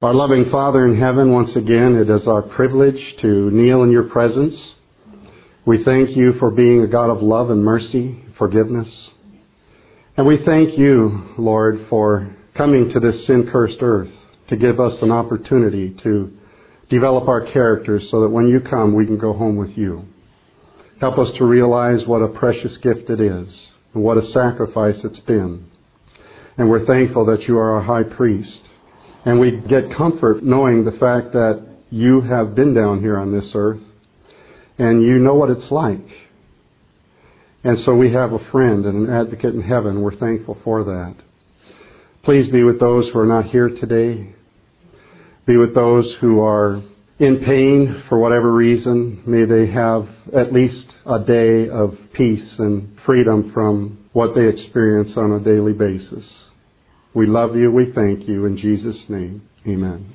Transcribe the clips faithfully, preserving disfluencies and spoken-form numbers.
Our loving Father in heaven, once again, it is our privilege to kneel in your presence. We thank you for being a God of love and mercy, forgiveness. And we thank you, Lord, for coming to this sin-cursed earth to give us an opportunity to develop our characters so that when you come, we can go home with you. Help us to realize what a precious gift it is and what a sacrifice it's been. And we're thankful that you are our high priest. And we get comfort knowing the fact that you have been down here on this earth and you know what it's like. And so we have a friend and an advocate in heaven. We're thankful for that. Please be with those who are not here today. Be with those who are in pain for whatever reason. May they have at least a day of peace and freedom from what they experience on a daily basis. We love you. We thank you. In Jesus' name, amen.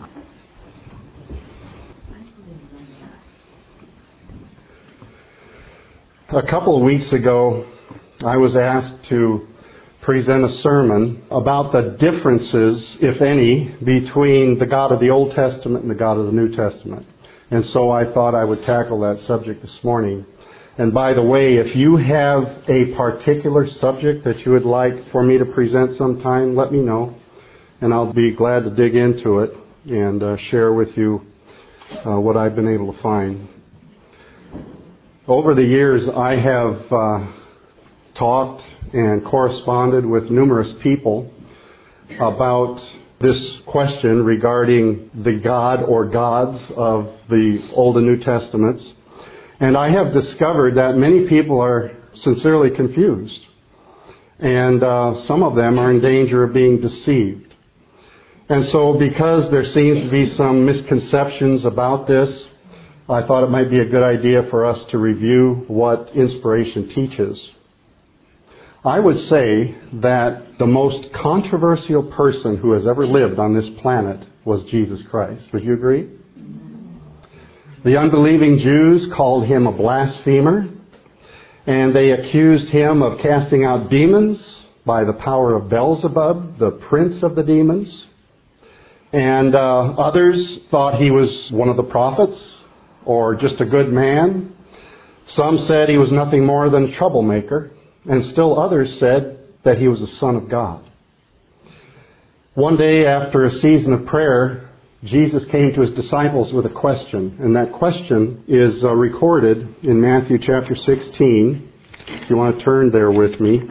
A couple of weeks ago, I was asked to present a sermon about the differences, if any, between the God of the Old Testament and the God of the New Testament. And so I thought I would tackle that subject this morning. And by the way, if you have a particular subject that you would like for me to present sometime, let me know. And I'll be glad to dig into it and uh, share with you uh, what I've been able to find. Over the years, I have uh, talked and corresponded with numerous people about this question regarding the God or gods of the Old and New Testaments. And I have discovered that many people are sincerely confused. And uh, some of them are in danger of being deceived. And so because there seems to be some misconceptions about this, I thought it might be a good idea for us to review what inspiration teaches. I would say that the most controversial person who has ever lived on this planet was Jesus Christ. Would you agree? The unbelieving Jews called him a blasphemer, and they accused him of casting out demons by the power of Beelzebub, the prince of the demons. And uh, others thought he was one of the prophets or just a good man. Some said he was nothing more than a troublemaker, and still others said that he was a son of God. One day after a season of prayer, Jesus came to his disciples with a question, and that question is uh, recorded in Matthew chapter sixteen. If you want to turn there with me.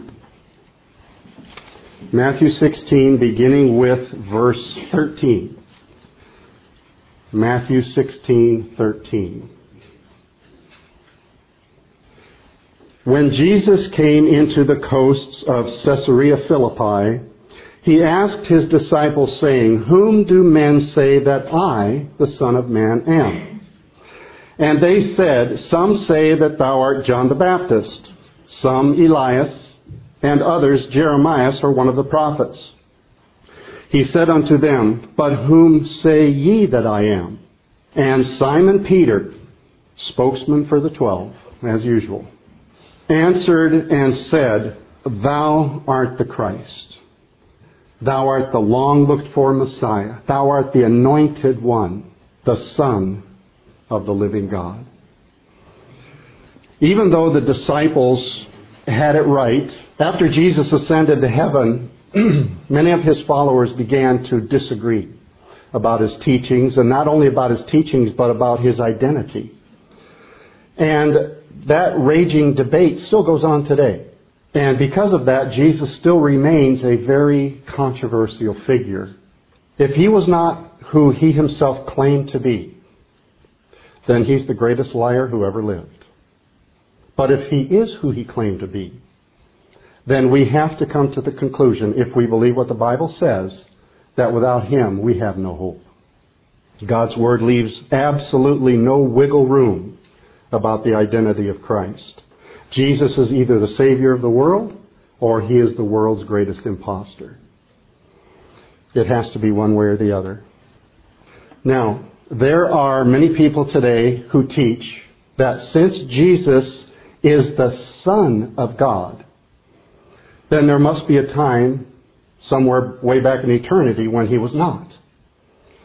Matthew sixteen, beginning with verse thirteen. Matthew sixteen, thirteen. When Jesus came into the coasts of Caesarea Philippi, he asked his disciples, saying, "Whom do men say that I, the Son of Man, am?" And they said, "Some say that thou art John the Baptist, some Elias, and others Jeremiah or one of the prophets." He said unto them, "But whom say ye that I am?" And Simon Peter, spokesman for the twelve, as usual, answered and said, "Thou art the Christ. Thou art the long-looked-for Messiah. Thou art the anointed one, the Son of the living God." Even though the disciples had it right, after Jesus ascended to heaven, many of his followers began to disagree about his teachings, and not only about his teachings, but about his identity. And that raging debate still goes on today. And because of that, Jesus still remains a very controversial figure. If he was not who he himself claimed to be, then he's the greatest liar who ever lived. But if he is who he claimed to be, then we have to come to the conclusion, if we believe what the Bible says, that without him we have no hope. God's Word leaves absolutely no wiggle room about the identity of Christ. Jesus is either the Savior of the world or he is the world's greatest imposter. It has to be one way or the other. Now, there are many people today who teach that since Jesus is the Son of God, then there must be a time somewhere way back in eternity when he was not.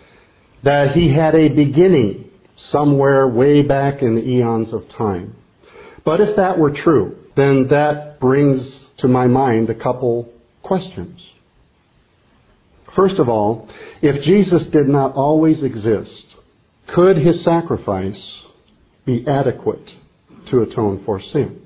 that he had a beginning somewhere way back in the eons of time. But if that were true, then that brings to my mind a couple questions. First of all, if Jesus did not always exist, could his sacrifice be adequate to atone for sin?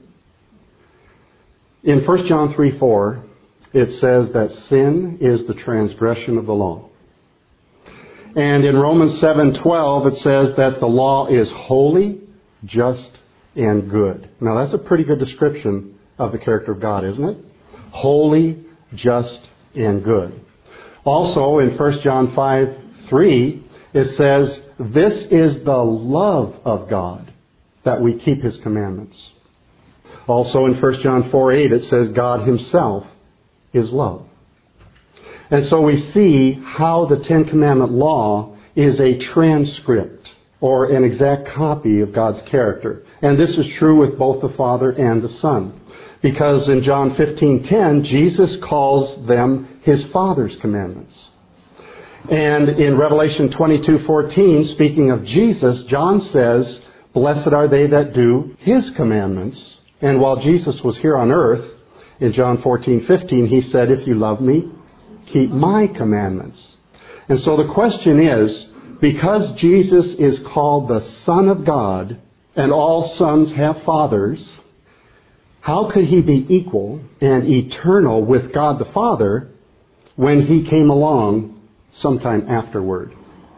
In First John three four, it says that sin is the transgression of the law. And in Romans seven twelve, it says that the law is holy, just, and good. Now that's a pretty good description of the character of God, isn't it? Holy, just, and good. Also in First John five three, it says, this is the love of God, that we keep his commandments. Also in First John four eight, it says God himself is love. And so we see how the Ten Commandment law is a transcript or an exact copy of God's character. And this is true with both the Father and the Son. Because in John fifteen ten, Jesus calls them his Father's commandments. And in Revelation twenty-two fourteen, speaking of Jesus, John says, blessed are they that do his commandments. And while Jesus was here on earth, in John fourteen fifteen, he said, if you love me, keep my commandments. And so the question is, because Jesus is called the Son of God, and all sons have fathers, how could he be equal and eternal with God the Father when he came along sometime afterward?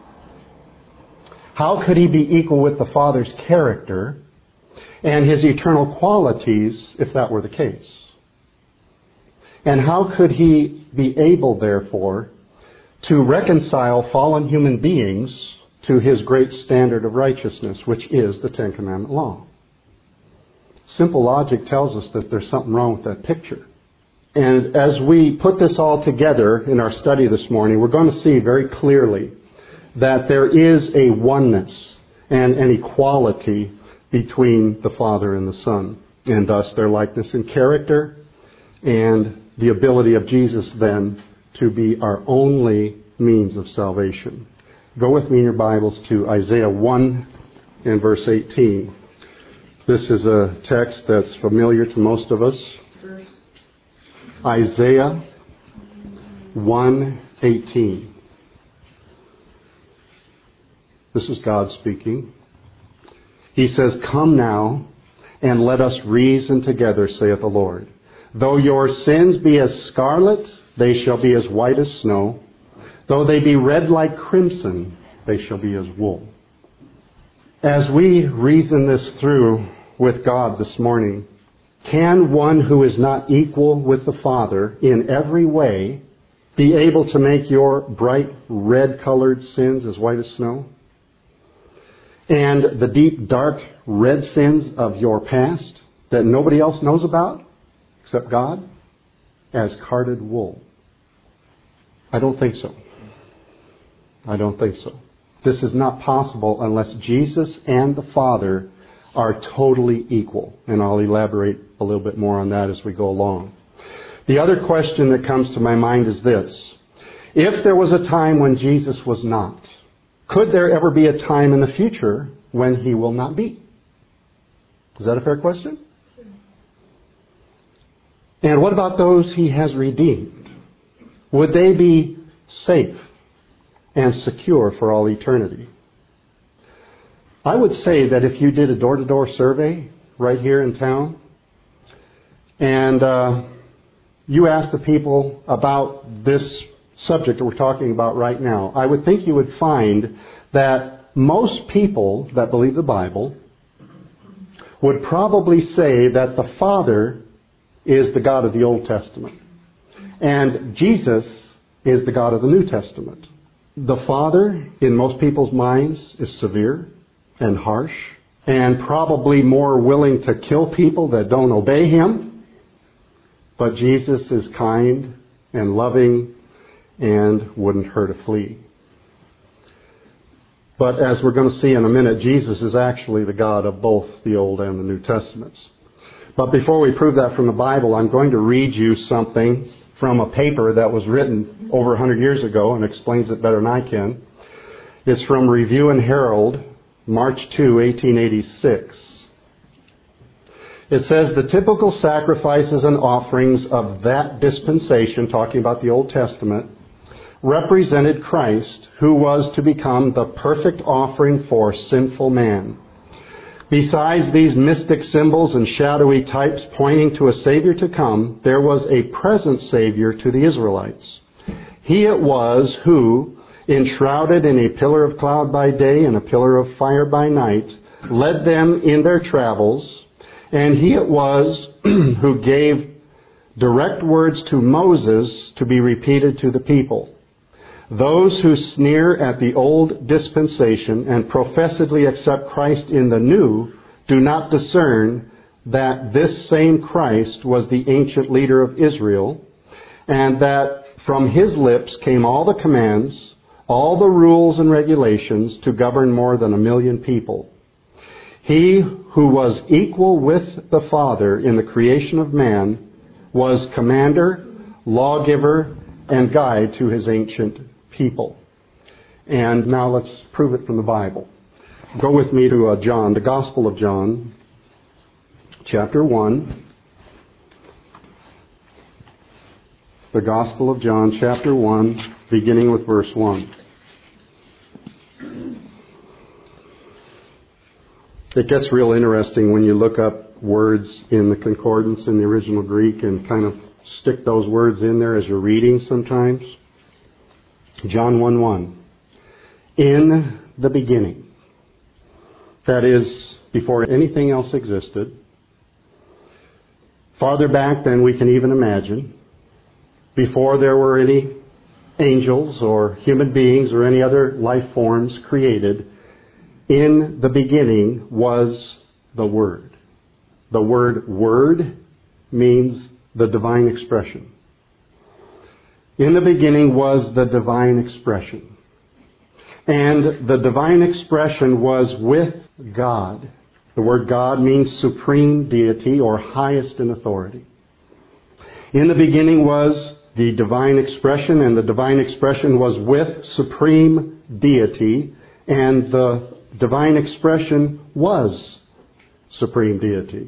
How could he be equal with the Father's character and his eternal qualities if that were the case? And how could he be able, therefore, to reconcile fallen human beings to his great standard of righteousness, which is the Ten Commandment law? Simple logic tells us that there's something wrong with that picture. And as we put this all together in our study this morning, we're going to see very clearly that there is a oneness and an equality between the Father and the Son, and thus their likeness in character and the ability of Jesus then to be our only means of salvation. Go with me in your Bibles to Isaiah one and verse eighteen. This is a text that's familiar to most of us. Isaiah one eighteen. This is God speaking. He says, come now, and let us reason together, saith the Lord. Though your sins be as scarlet, they shall be as white as snow. Though they be red like crimson, they shall be as wool. As we reason this through with God this morning, can one who is not equal with the Father in every way be able to make your bright red-colored sins as white as snow? And the deep, dark, red sins of your past that nobody else knows about except God as carded wool? I don't think so. I don't think so. This is not possible unless Jesus and the Father are totally equal. And I'll elaborate a little bit more on that as we go along. The other question that comes to my mind is this. If there was a time when Jesus was not, could there ever be a time in the future when he will not be? Is that a fair question? And what about those he has redeemed? Would they be safe and secure for all eternity? I would say that if you did a door-to-door survey right here in town, and uh, you asked the people about this subject that we're talking about right now, I would think you would find that most people that believe the Bible would probably say that the Father is the God of the Old Testament, and Jesus is the God of the New Testament. The Father, in most people's minds, is severe and harsh, and probably more willing to kill people that don't obey him. But Jesus is kind and loving and wouldn't hurt a flea. But as we're going to see in a minute, Jesus is actually the God of both the Old and the New Testaments. But before we prove that from the Bible, I'm going to read you something from a paper that was written over one hundred years ago and explains it better than I can. It's from Review and Herald, March second, eighteen eighty-six. It says, the typical sacrifices and offerings of that dispensation, talking about the Old Testament, represented Christ, who was to become the perfect offering for sinful man. Besides these mystic symbols and shadowy types pointing to a Savior to come, there was a present Savior to the Israelites. He it was who, enshrouded in a pillar of cloud by day and a pillar of fire by night, led them in their travels, and he it was who gave direct words to Moses to be repeated to the people. Those who sneer at the old dispensation and professedly accept Christ in the new do not discern that this same Christ was the ancient leader of Israel, and that from his lips came all the commands, all the rules and regulations to govern more than a million people. He who was equal with the Father in the creation of man was commander, lawgiver, and guide to his ancient people. And now let's prove it from the Bible. Go with me to uh, John, the Gospel of John, chapter one. The Gospel of John, chapter one, beginning with verse one. It gets real interesting when you look up words in the concordance in the original Greek and kind of stick those words in there as you're reading sometimes. John one one. In the beginning. That is, before anything else existed. Farther back than we can even imagine. Before there were any angels or human beings or any other life forms created, in the beginning was the Word. The word Word means the divine expression. In the beginning was the divine expression. And the divine expression was with God. The word God means supreme deity or highest in authority. In the beginning was the divine expression, and the divine expression was with supreme deity, and the divine expression was supreme deity.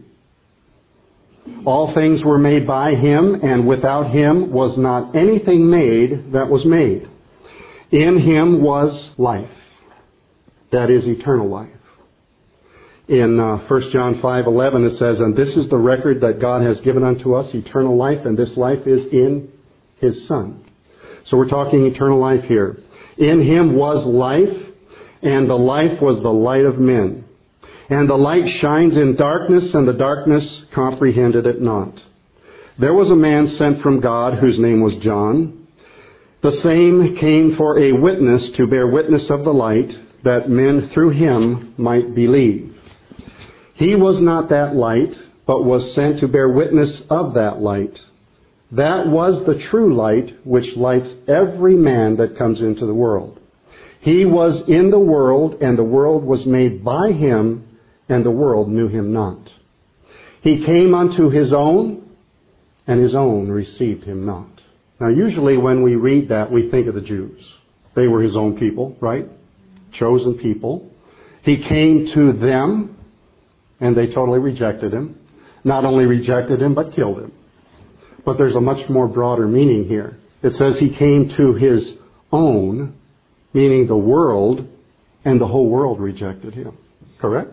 All things were made by him, and without him was not anything made that was made. In him was life. That is eternal life. In uh, First John five eleven it says, and this is the record that God has given unto us, eternal life, and this life is in his Son. So we're talking eternal life here. In him was life, and the life was the light of men. And the light shines in darkness, and the darkness comprehended it not. There was a man sent from God, whose name was John. The same came for a witness, to bear witness of the light, that men through him might believe. He was not that light, but was sent to bear witness of that light. That was the true light, which lights every man that comes into the world. He was in the world, and the world was made by him, and the world knew him not. He came unto his own, and his own received him not. Now, usually when we read that, we think of the Jews. They were his own people, right? Chosen people. He came to them, and they totally rejected him. Not only rejected him, but killed him. But there's a much more broader meaning here. It says he came to his own, meaning the world, and the whole world rejected him. Correct?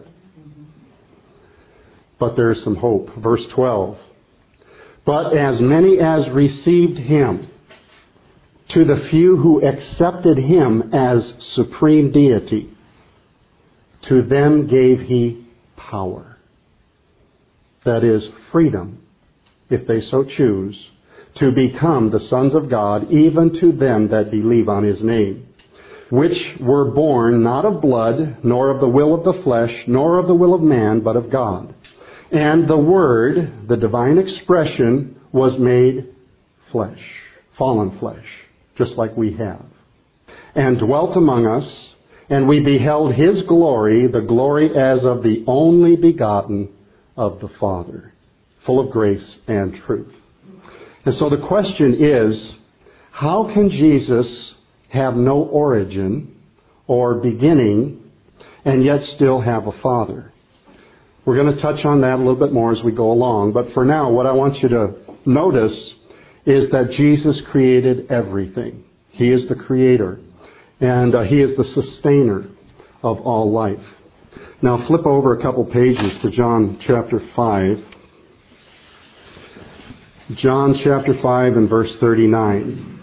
But there is some hope. Verse twelve. But as many as received him, to the few who accepted him as supreme deity, to them gave he power. That is, freedom, if they so choose, to become the sons of God, even to them that believe on his name, which were born not of blood, nor of the will of the flesh, nor of the will of man, but of God. And the Word, the divine expression, was made flesh, fallen flesh, just like we have, and dwelt among us, and we beheld his glory, the glory as of the only begotten of the Father, full of grace and truth. And so the question is, how can Jesus have no origin or beginning, and yet still have a Father. We're going to touch on that a little bit more as we go along. But for now, what I want you to notice is that Jesus created everything. He is the creator. And uh, He is the sustainer of all life. Now flip over a couple pages to John chapter five. John chapter five and verse thirty-nine.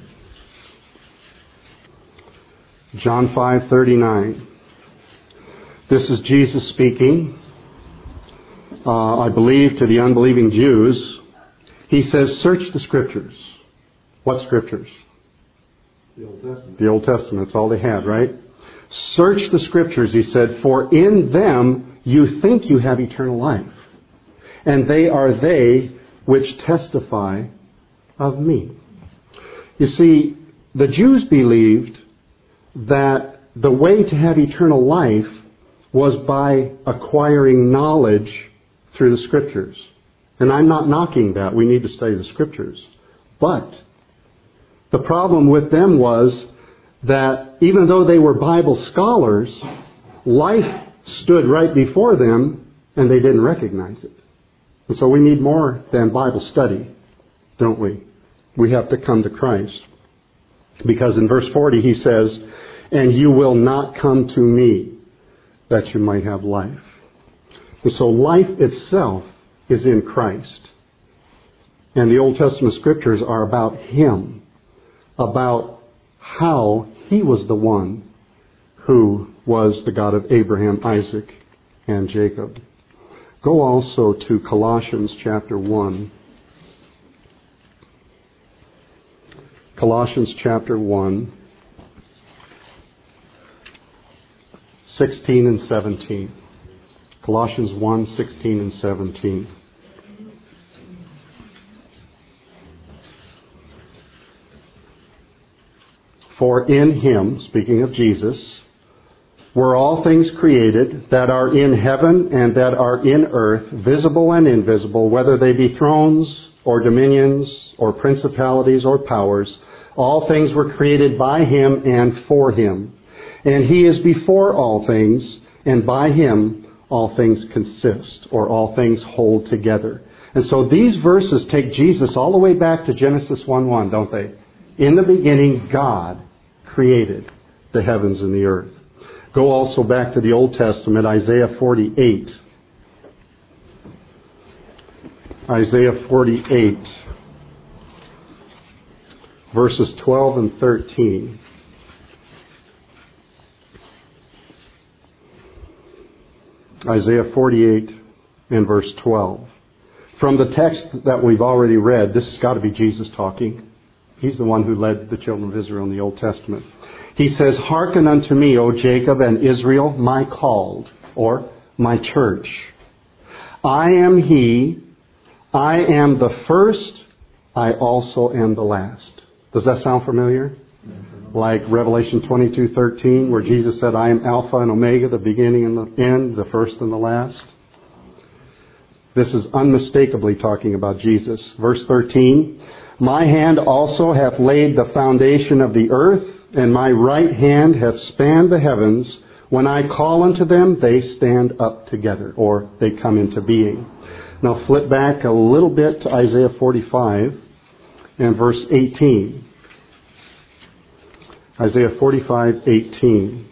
John five thirty-nine. This is Jesus speaking, uh, I believe, to the unbelieving Jews. He says, search the Scriptures. What Scriptures? The Old Testament. The Old Testament. That's all they had, right? Search the Scriptures, he said, for in them you think you have eternal life. And they are they which testify of me. You see, the Jews believed that the way to have eternal life was by acquiring knowledge through the Scriptures. And I'm not knocking that. We need to study the Scriptures. But the problem with them was that even though they were Bible scholars, life stood right before them and they didn't recognize it. And so we need more than Bible study, don't we? We have to come to Christ. Because in verse forty he says, and you will not come to me that you might have life. And so life itself is in Christ. And the Old Testament Scriptures are about Him, about how He was the one who was the God of Abraham, Isaac, and Jacob. Go also to Colossians chapter one. Colossians chapter one, sixteen and seventeen. Colossians one, sixteen and seventeen. For in Him, speaking of Jesus, were all things created that are in heaven and that are in earth, visible and invisible, whether they be thrones or dominions or principalities or powers. All things were created by Him and for Him. And He is before all things, and by Him all things consist, or all things hold together. And so these verses take Jesus all the way back to Genesis one one, don't they? In the beginning, God created the heavens and the earth. Go also back to the Old Testament, Isaiah forty-eight. Isaiah forty-eight, verses twelve and thirteen. Isaiah forty-eight and verse twelve. From the text that we've already read, this has got to be Jesus talking. He's the one who led the children of Israel in the Old Testament. He says, hearken unto me, O Jacob and Israel, my called, or my church. I am He, I am the first, I also am the last. Does that sound familiar? Like Revelation twenty-two thirteen, where Jesus said, I am Alpha and Omega, the beginning and the end, the first and the last. This is unmistakably talking about Jesus. Verse thirteen, my hand also hath laid the foundation of the earth, and my right hand hath spanned the heavens. When I call unto them, they stand up together, or they come into being. Now flip back a little bit to Isaiah forty-five and verse eighteen. Isaiah forty-five, eighteen.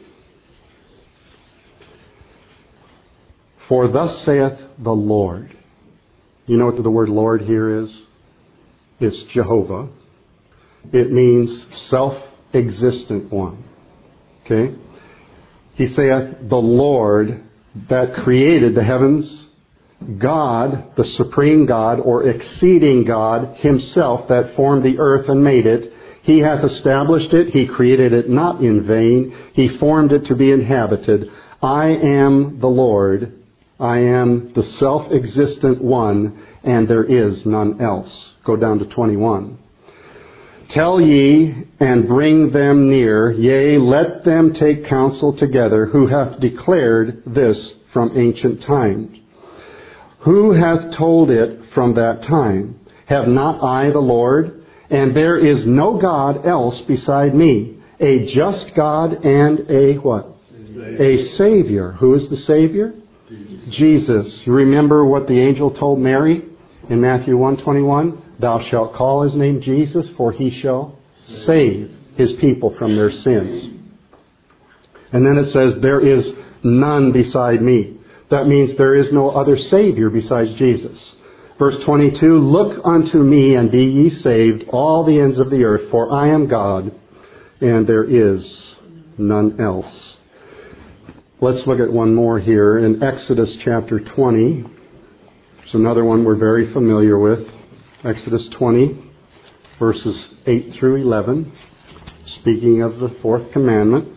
For thus saith the Lord. You know what the word Lord here is? It's Jehovah. It means self-existent one. Okay? He saith, the Lord that created the heavens, God, the supreme God, or exceeding God Himself that formed the earth and made it. He hath established it. He created it not in vain. He formed it to be inhabited. I am the Lord. I am the self-existent one, and there is none else. Go down to twenty-one. Tell ye and bring them near, yea, let them take counsel together, who hath declared this from ancient times. Who hath told it from that time? Have not I the Lord? And there is no God else beside me. a just God and a what? A Savior. Who is the Savior? Jesus. Jesus. You remember what the angel told Mary in Matthew one twenty-one? Thou shalt call his name Jesus, for he shall save his people from their sins. And then it says, there is none beside me. That means there is no other Savior besides Jesus. Verse twenty-two, look unto me and be ye saved, all the ends of the earth, for I am God, and there is none else. Let's look at one more here in Exodus chapter twenty. It's another one we're very familiar with. Exodus twenty, verses eight through eleven, speaking of the fourth commandment.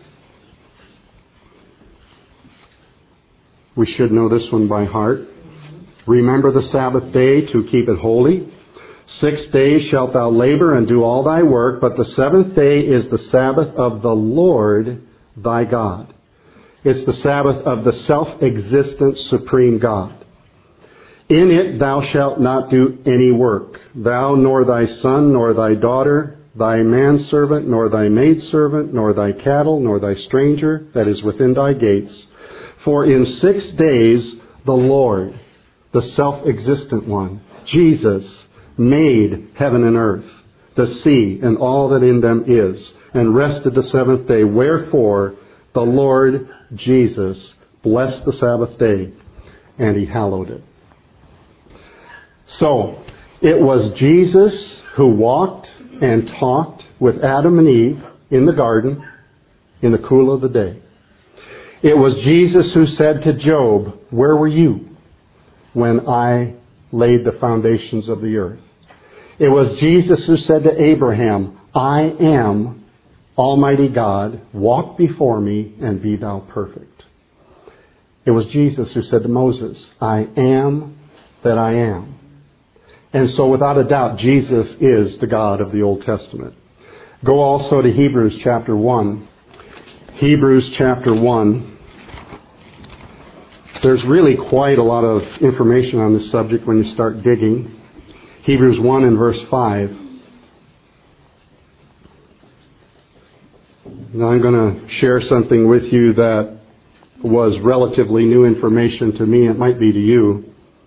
We should know this one by heart. Remember the Sabbath day to keep it holy. Six days shalt thou labor and do all thy work, but the seventh day is the Sabbath of the Lord thy God. It's the Sabbath of the self-existent supreme God. In it thou shalt not do any work, thou nor thy son nor thy daughter, thy manservant nor thy maidservant, nor thy cattle nor thy stranger that is within thy gates. For in six days the Lord, the self-existent one, Jesus, made heaven and earth, the sea, and all that in them is, and rested the seventh day. Wherefore the Lord Jesus blessed the Sabbath day, and he hallowed it. So, it was Jesus who walked and talked with Adam and Eve in the garden in the cool of the day. It was Jesus who said to Job, where were you when I laid the foundations of the earth? It was Jesus who said to Abraham, I am Almighty God, walk before me and be thou perfect. It was Jesus who said to Moses, I am that I am. And so without a doubt, Jesus is the God of the Old Testament. Go also to Hebrews chapter one. Hebrews chapter one. There's really quite a lot of information on this subject when you start digging. Hebrews one and verse five. Now I'm going to share something with you that was relatively new information to me. It might be to you.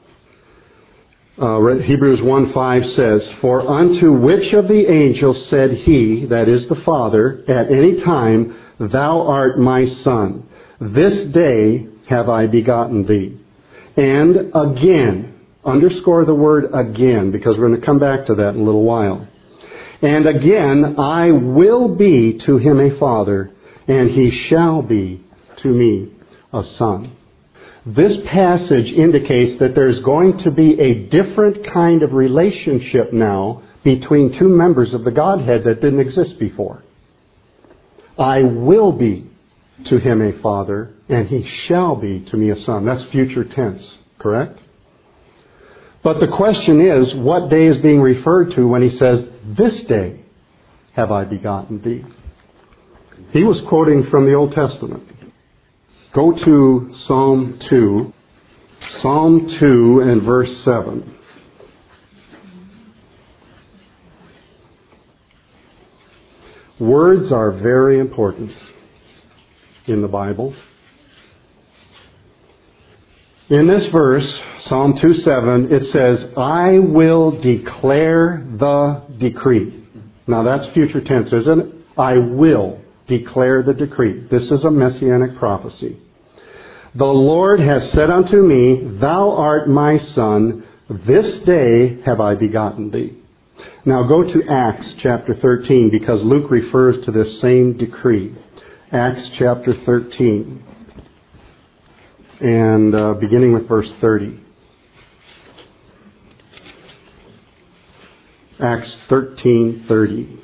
Uh, Hebrews one five says, for unto which of the angels said he, that is the Father, at any time, thou art my Son, this day have I begotten thee. And again, underscore the word again, because we're going to come back to that in a little while. And again, I will be to him a father, and he shall be to me a son. This passage indicates that there's going to be a different kind of relationship now between two members of the Godhead that didn't exist before. I will be to him a father, and he shall be to me a son. That's future tense, correct? But the question is, what day is being referred to when he says, this day have I begotten thee? He was quoting from the Old Testament. Go to Psalm two. Psalm two and verse seven. Words are very important in the Bible. In this verse, Psalm two seven, it says, I will declare the decree. Now that's future tense, isn't it? I will declare the decree. This is a messianic prophecy. The Lord has said unto me, thou art my son, this day have I begotten thee. Now go to Acts chapter thirteen, because Luke refers to this same decree. Acts chapter thirteen, and uh, beginning with verse thirty. Acts thirteen thirty.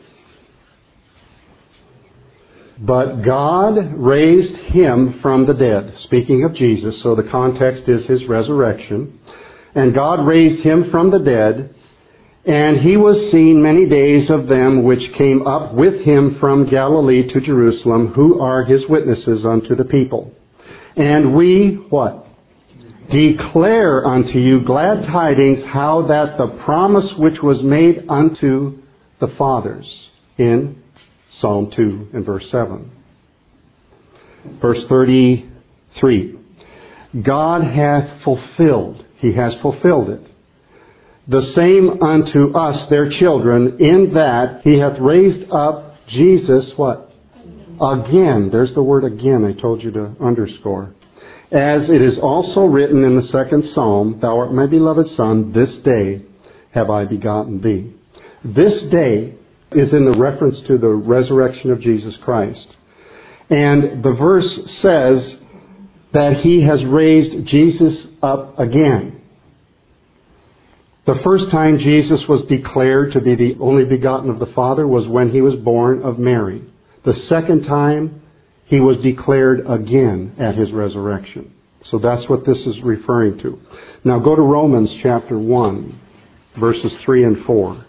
But God raised him from the dead. Speaking of Jesus, so the context is his resurrection. And God raised him from the dead, and he was seen many days of them which came up with him from Galilee to Jerusalem, who are his witnesses unto the people. And we, what? Declare unto you glad tidings, how that the promise which was made unto the fathers in Psalm two and verse seven. Verse thirty-three. God hath fulfilled, He has fulfilled it, the same unto us their children, in that He hath raised up Jesus, what? Again. There's the word again I told you to underscore. As it is also written in the second Psalm, Thou art my beloved Son, this day have I begotten thee. This day is in the reference to the resurrection of Jesus Christ. And the verse says that He has raised Jesus up again. The first time Jesus was declared to be the only begotten of the Father was when He was born of Mary. The second time, He was declared again at His resurrection. So that's what this is referring to. Now go to Romans chapter one, verses three and four.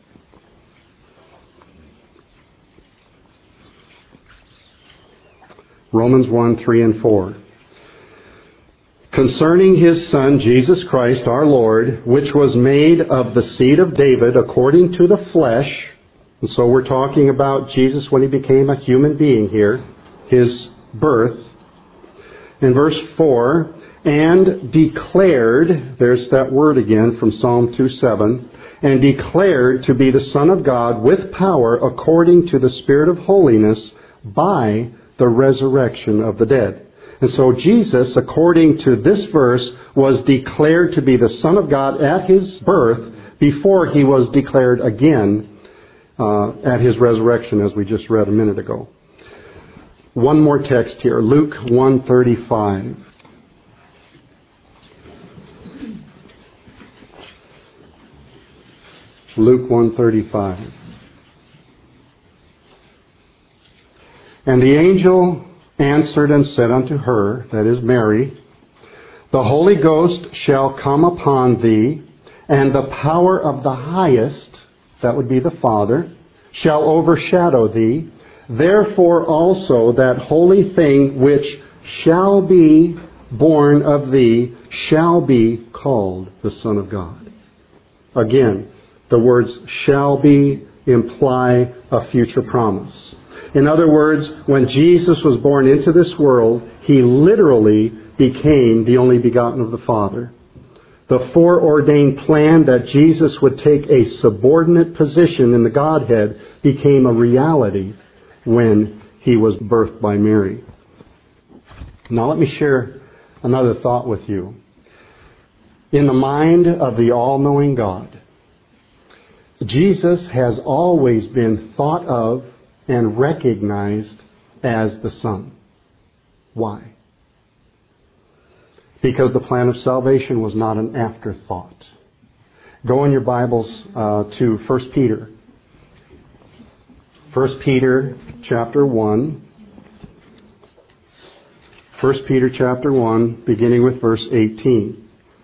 Romans one, three and four. Concerning His Son, Jesus Christ, our Lord, which was made of the seed of David according to the flesh. And so we're talking about Jesus when He became a human being here, His birth. In verse four, and declared, there's that word again from Psalm two seven, and declared to be the Son of God with power according to the Spirit of holiness by the resurrection of the dead. And so Jesus, according to this verse, was declared to be the Son of God at His birth before He was declared again uh, at His resurrection, as we just read a minute ago. One more text here, Luke one thirty-five. Luke one thirty-five. And the angel answered and said unto her, that is Mary, the Holy Ghost shall come upon thee, and the power of the highest, that would be the Father, shall overshadow thee. Therefore also that holy thing which shall be born of thee shall be called the Son of God. Again, the words shall be imply a future promise. In other words, when Jesus was born into this world, He literally became the only begotten of the Father. The foreordained plan that Jesus would take a subordinate position in the Godhead became a reality when He was birthed by Mary. Now let me share another thought with you. In the mind of the all-knowing God, Jesus has always been thought of and recognized as the Son. Why? Because the plan of salvation was not an afterthought. Go in your Bibles uh, to First Peter. First Peter chapter one. First Peter chapter one, beginning with verse eighteen.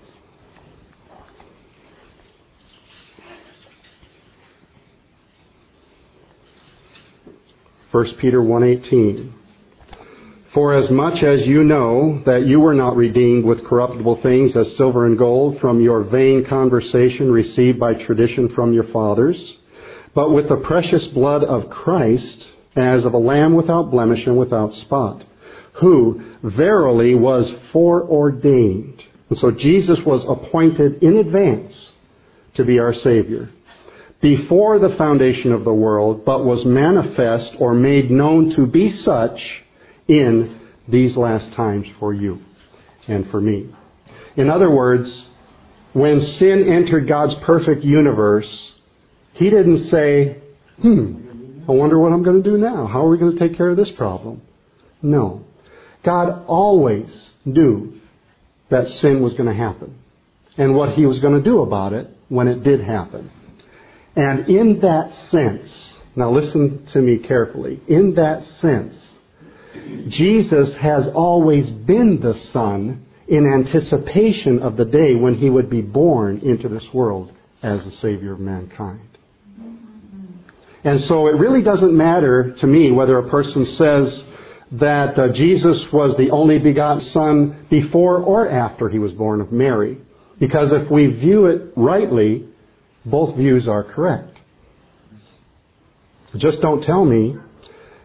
First Peter one eighteen. For as much as you know that you were not redeemed with corruptible things as silver and gold from your vain conversation received by tradition from your fathers, but with the precious blood of Christ, as of a lamb without blemish and without spot, who verily was foreordained. And so Jesus was appointed in advance to be our Savior, before the foundation of the world, but was manifest or made known to be such in these last times for you and for me. In other words, when sin entered God's perfect universe, He didn't say, hmm, I wonder what I'm going to do now. How are we going to take care of this problem? No. God always knew that sin was going to happen and what He was going to do about it when it did happen. And in that sense, now listen to me carefully, in that sense, Jesus has always been the Son in anticipation of the day when He would be born into this world as the Savior of mankind. And so it really doesn't matter to me whether a person says that uh, Jesus was the only begotten Son before or after He was born of Mary. Because if we view it rightly, both views are correct. Just don't tell me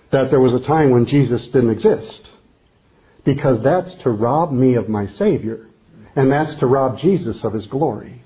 that there was a time when Jesus didn't exist. Because that's to rob me of my Savior. And that's to rob Jesus of His glory.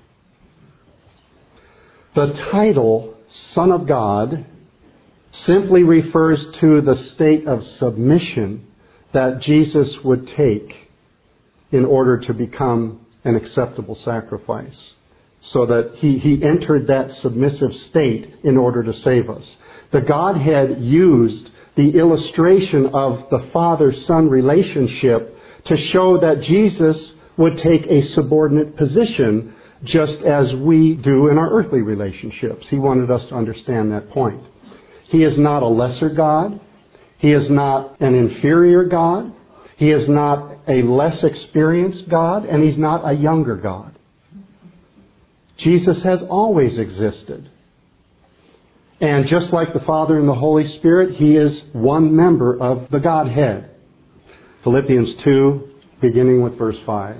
The title, Son of God, simply refers to the state of submission that Jesus would take in order to become an acceptable sacrifice. So that he, he entered that submissive state in order to save us. The Godhead used the illustration of the Father-Son relationship to show that Jesus would take a subordinate position just as we do in our earthly relationships. He wanted us to understand that point. He is not a lesser God. He is not an inferior God. He is not a less experienced God. And He's not a younger God. Jesus has always existed. And just like the Father and the Holy Spirit, He is one member of the Godhead. Philippians two, beginning with verse five.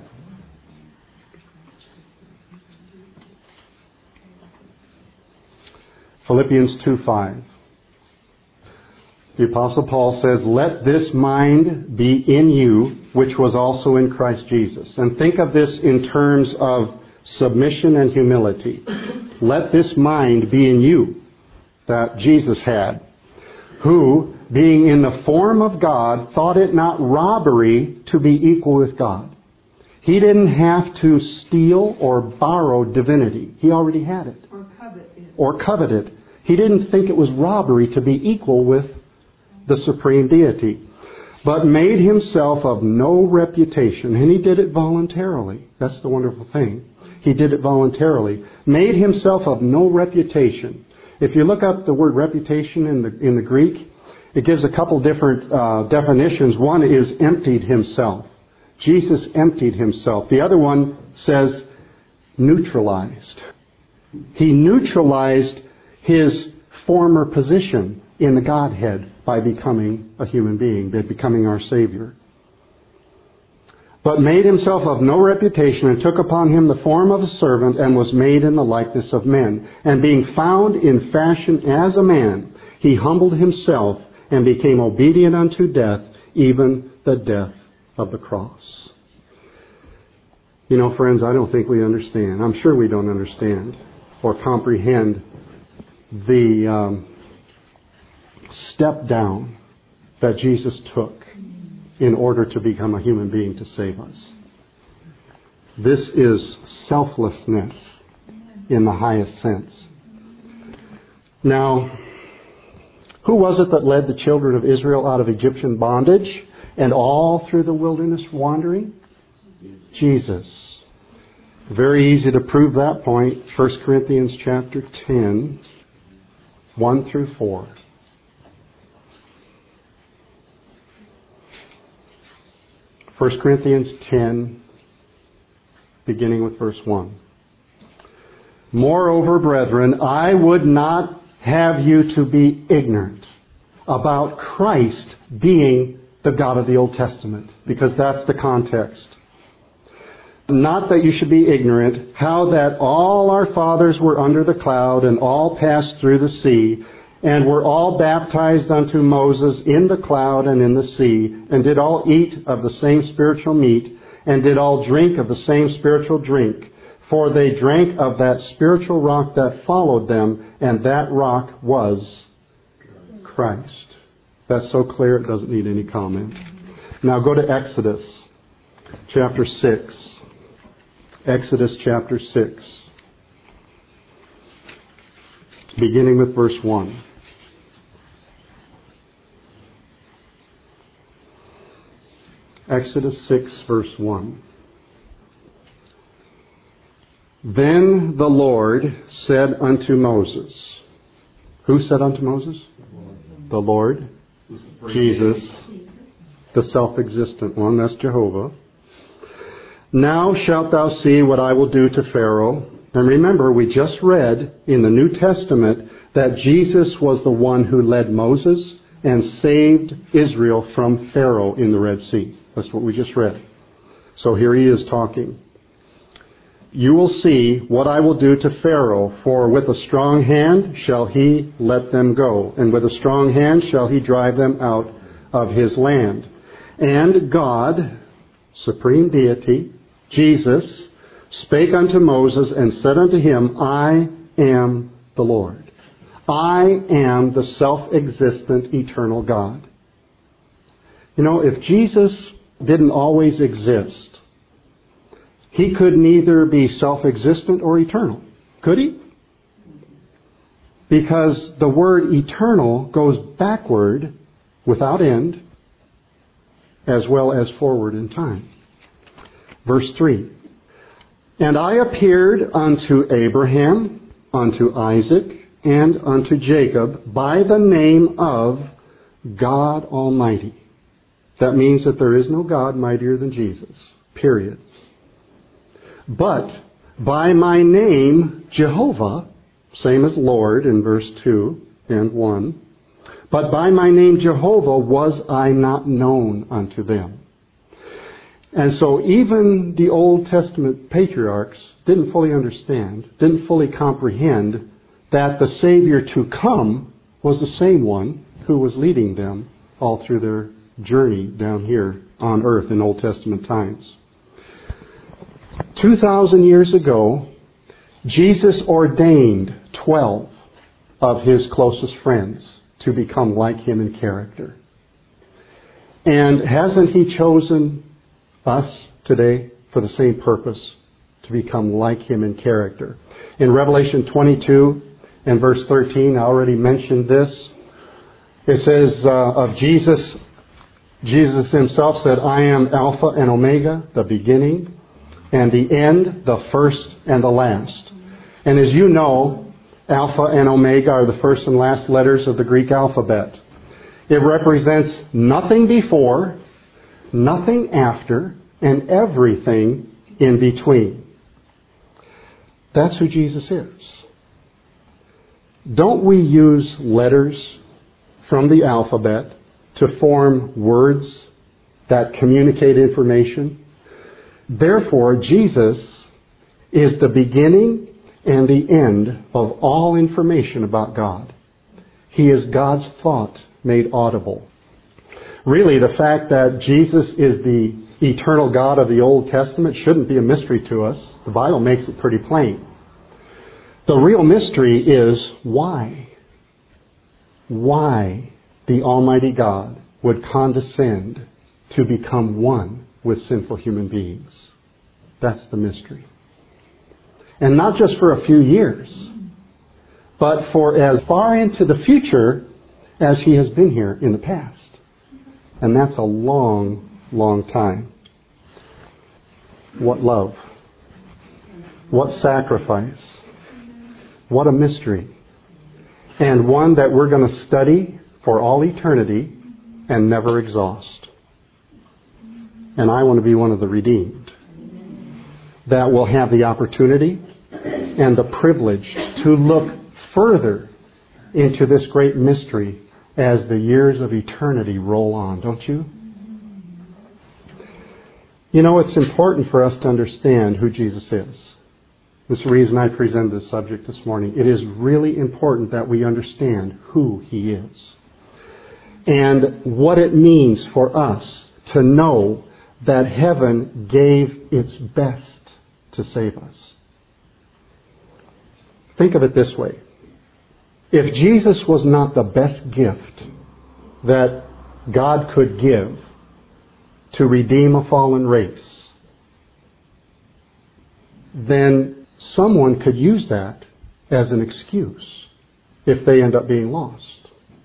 Philippians two five. The Apostle Paul says, "Let this mind be in you, which was also in Christ Jesus." And think of this in terms of submission and humility. Let this mind be in you that Jesus had, who, being in the form of God, thought it not robbery to be equal with God. He didn't have to steal or borrow divinity. He already had it. Or covet it. Or covet it. He didn't think it was robbery to be equal with the supreme deity, but made Himself of no reputation. And He did it voluntarily. That's the wonderful thing. He did it voluntarily. Made Himself of no reputation. If you look up the word reputation in the in the Greek, it gives a couple different uh, definitions. One is emptied Himself. Jesus emptied Himself. The other one says neutralized. He neutralized His former position in the Godhead by becoming a human being, by becoming our Savior. But made Himself of no reputation, and took upon Him the form of a servant, and was made in the likeness of men. And being found in fashion as a man, He humbled Himself, and became obedient unto death, even the death of the cross. You know, friends, I don't think we understand. I'm sure we don't understand or comprehend the um, step down that Jesus took in order to become a human being to save us. This is selflessness in the highest sense. Now, who was it that led the children of Israel out of Egyptian bondage and all through the wilderness wandering? Jesus. Very easy to prove that point. First Corinthians chapter ten, one through four. First Corinthians ten, beginning with verse one. Moreover, brethren, I would not have you to be ignorant about Christ being the God of the Old Testament, because that's the context. Not that you should be ignorant how that all our fathers were under the cloud and all passed through the sea, and were all baptized unto Moses in the cloud and in the sea, and did all eat of the same spiritual meat, and did all drink of the same spiritual drink. For they drank of that spiritual rock that followed them, and that rock was Christ. That's so clear it doesn't need any comment. Now go to Exodus chapter six. Exodus chapter six. Beginning with verse one. Exodus six, verse one. Then the Lord said unto Moses. Who said unto Moses? The Lord. Jesus. The self-existent one. That's Jehovah. Now shalt thou see what I will do to Pharaoh. And remember, we just read in the New Testament that Jesus was the one who led Moses and saved Israel from Pharaoh in the Red Sea. That's what we just read. So here he is talking. you will see what I will do to Pharaoh, for with a strong hand shall he let them go, and with a strong hand shall he drive them out of his land. And God, supreme deity, Jesus, spake unto Moses and said unto him, I am the Lord. I am the self-existent eternal God. You know, if Jesus didn't always exist, he could neither be self-existent or eternal. Could he? Because the word eternal goes backward without end, as well as forward in time. Verse three. And I appeared unto Abraham, unto Isaac, and unto Jacob by the name of God Almighty. That means that there is no God mightier than Jesus. Period. But by my name, Jehovah, same as Lord in verse two and one, but by my name, Jehovah, was I not known unto them. And so even the Old Testament patriarchs didn't fully understand, didn't fully comprehend that the Savior to come was the same one who was leading them all through their journey down here on earth in Old Testament times. Two thousand years ago, Jesus ordained twelve of his closest friends to become like him in character. And hasn't he chosen us today for the same purpose, to become like him in character? In Revelation twenty-two and verse thirteen, I already mentioned this. It says uh, of Jesus, Jesus himself said, I am Alpha and Omega, the beginning and the end, the first and the last. And as you know, Alpha and Omega are the first and last letters of the Greek alphabet. It represents nothing before, nothing after, and everything in between. That's who Jesus is. Don't we use letters from the alphabet to form words that communicate information? Therefore, Jesus is the beginning and the end of all information about God. He is God's thought made audible. Really, the fact that Jesus is the eternal God of the Old Testament shouldn't be a mystery to us. The Bible makes it pretty plain. The real mystery is why. Why the Almighty God would condescend to become one with sinful human beings. That's the mystery. And not just for a few years, but for as far into the future as he has been here in the past. And that's a long, long time. What love. What sacrifice. What a mystery. And one that we're going to study for all eternity and never exhaust. And I want to be one of the redeemed that will have the opportunity and the privilege to look further into this great mystery as the years of eternity roll on, don't you? You know, it's important for us to understand who Jesus is. This is the reason I presented this subject this morning. It is really important that we understand who he is and what it means for us to know that heaven gave its best to save us. Think of it this way. If Jesus was not the best gift that God could give to redeem a fallen race, then someone could use that as an excuse if they end up being lost.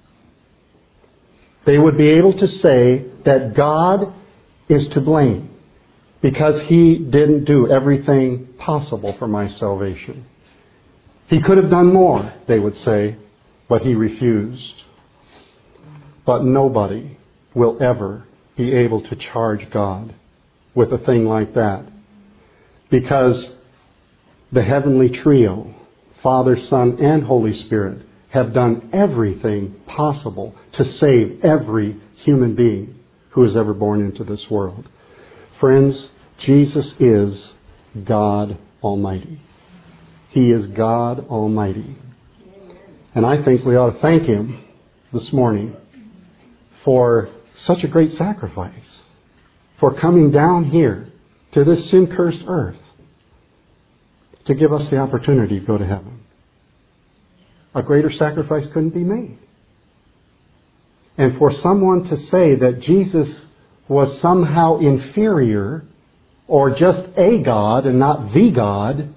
They would be able to say that God is to blame because he didn't do everything possible for my salvation. He could have done more, they would say, but he refused. But nobody will ever be able to charge God with a thing like that, because the heavenly trio, Father, Son, and Holy Spirit, have done everything possible to save every human being who is ever born into this world. Friends, Jesus is God Almighty. He is God Almighty. And I think we ought to thank Him this morning for such a great sacrifice, for coming down here to this sin-cursed earth to give us the opportunity to go to heaven. A greater sacrifice couldn't be made. And for someone to say that Jesus was somehow inferior or just a God and not the God,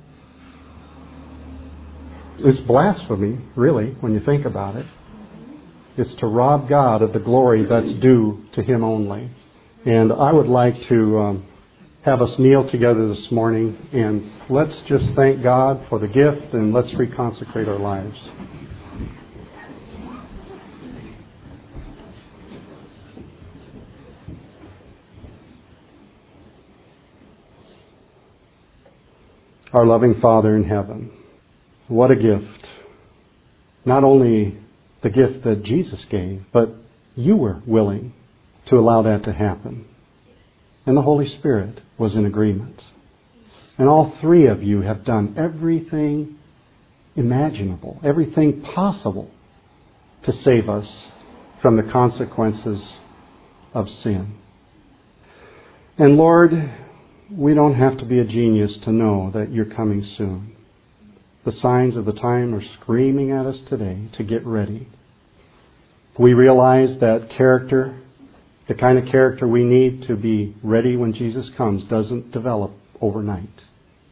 it's blasphemy, really, when you think about it. It's to rob God of the glory that's due to Him only. And I would like to um, have us kneel together this morning, and let's just thank God for the gift, and let's reconsecrate our lives. Our loving Father in heaven, what a gift. Not only the gift that Jesus gave, but you were willing to allow that to happen. And the Holy Spirit was in agreement. And all three of you have done everything imaginable, everything possible to save us from the consequences of sin. And Lord, we don't have to be a genius to know that you're coming soon. The signs of the time are screaming at us today to get ready. We realize that character, the kind of character we need to be ready when Jesus comes, doesn't develop overnight.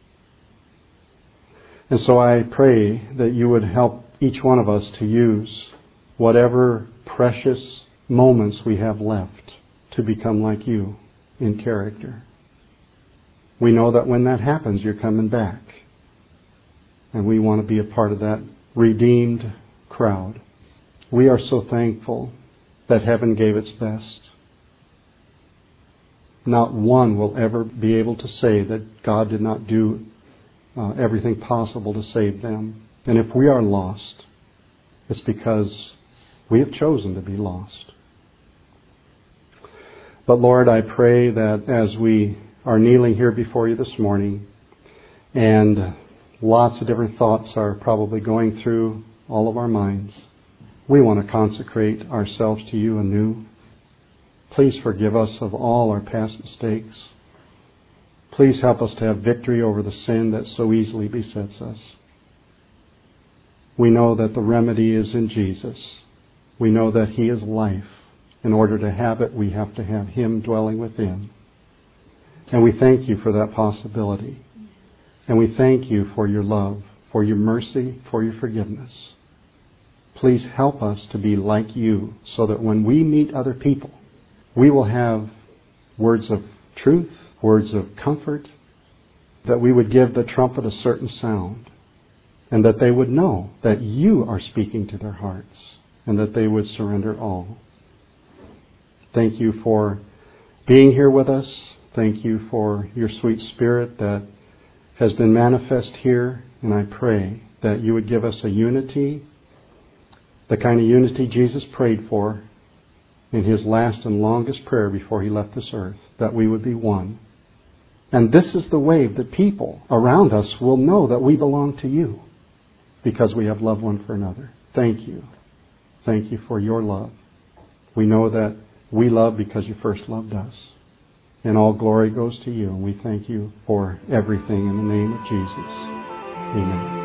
And so I pray that you would help each one of us to use whatever precious moments we have left to become like you in character. We know that when that happens, you're coming back. And we want to be a part of that redeemed crowd. We are so thankful that heaven gave its best. Not one will ever be able to say that God did not do uh, everything possible to save them. And if we are lost, it's because we have chosen to be lost. But Lord, I pray that as we are kneeling here before you this morning, and lots of different thoughts are probably going through all of our minds, we want to consecrate ourselves to you anew. Please forgive us of all our past mistakes. Please help us to have victory over the sin that so easily besets us. We know that the remedy is in Jesus. We know that He is life. In order to have it, we have to have Him dwelling within. And we thank you for that possibility. And we thank you for your love, for your mercy, for your forgiveness. Please help us to be like you so that when we meet other people, we will have words of truth, words of comfort, that we would give the trumpet a certain sound, and that they would know that you are speaking to their hearts, and that they would surrender all. Thank you for being here with us. Thank you for your sweet Spirit that has been manifest here, and I pray that you would give us a unity, the kind of unity Jesus prayed for in His last and longest prayer before He left this earth, that we would be one. And this is the way that people around us will know that we belong to you, because we have love one for another. Thank you. Thank you for your love. We know that we love because you first loved us. And all glory goes to you. And we thank you for everything in the name of Jesus. Amen.